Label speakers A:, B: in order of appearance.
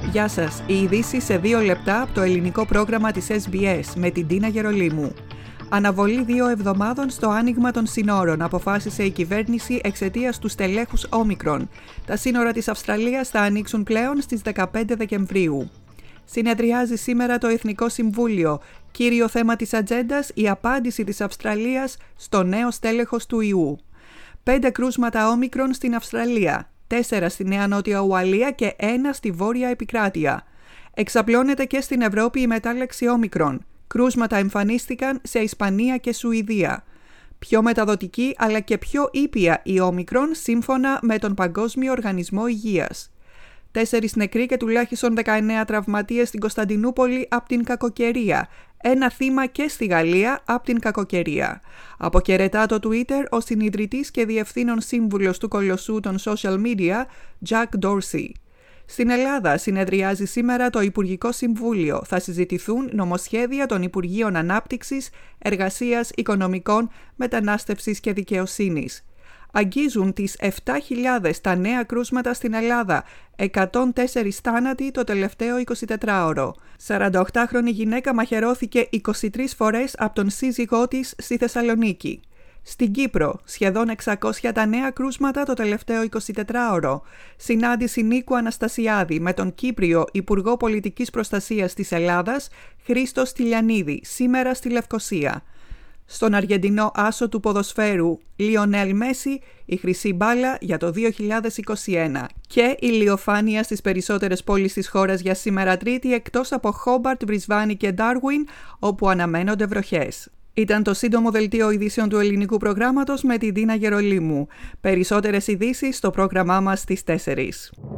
A: Γεια σας, οι ειδήσεις σε 2 λεπτά από το ελληνικό πρόγραμμα της SBS με την Τίνα Γερολίμου. Αναβολή 2 εβδομάδων στο άνοιγμα των συνόρων αποφάσισε η κυβέρνηση εξαιτίας του στελέχους Όμικρον. Τα σύνορα της Αυστραλίας θα ανοίξουν πλέον στις 15 Δεκεμβρίου. Συνεδριάζει σήμερα το Εθνικό Συμβούλιο. Κύριο θέμα της ατζέντας η απάντηση της Αυστραλίας στο νέο στέλεχος του ιού. 5 κρούσματα Όμικρον στην Αυστραλία, 4 στη Νέα Νότια Ουαλία και 1 στη Βόρεια Επικράτεια. Εξαπλώνεται και στην Ευρώπη η μετάλλαξη Όμικρον. Κρούσματα εμφανίστηκαν σε Ισπανία και Σουηδία. Πιο μεταδοτική αλλά και πιο ήπια η Όμικρον σύμφωνα με τον Παγκόσμιο Οργανισμό Υγείας. 4 νεκροί και τουλάχιστον 19 τραυματίες στην Κωνσταντινούπολη από την κακοκαιρία. 1 θύμα και στη Γαλλία από την κακοκαιρία. Αποχαιρετά το Twitter ο συνιδρυτής και διευθύνων σύμβουλος του κολοσσού των social media, Jack Dorsey. Στην Ελλάδα συνεδριάζει σήμερα το Υπουργικό Συμβούλιο. Θα συζητηθούν νομοσχέδια των Υπουργείων Ανάπτυξης, Εργασίας, Οικονομικών, Μετανάστευσης και Δικαιοσύνης. Αγγίζουν τις 7.000 τα νέα κρούσματα στην Ελλάδα, 104 θάνατοι το τελευταίο 24ωρο. 48χρονη γυναίκα μαχαιρώθηκε 23 φορές από τον σύζυγό της στη Θεσσαλονίκη. Στην Κύπρο, σχεδόν 600 τα νέα κρούσματα το τελευταίο 24ωρο. Συνάντηση Νίκου Αναστασιάδη με τον Κύπριο Υπουργό Πολιτικής Προστασίας της Ελλάδας, Χρήστο Στυλιανίδη, σήμερα στη Λευκοσία. Στον Αργεντινό άσο του ποδοσφαίρου Λιονέλ Μέση, η χρυσή μπάλα για το 2021. Και ηλιοφάνεια στις περισσότερες πόλεις της χώρας για σήμερα Τρίτη, εκτός από Χόμπαρτ, Μπρισβάνη και Ντάρουιν, όπου αναμένονται βροχές. Ήταν το σύντομο δελτίο ειδήσεων του ελληνικού προγράμματος με την Τίνα Γερολίμου. Περισσότερες ειδήσεις στο πρόγραμμά μας στις 4.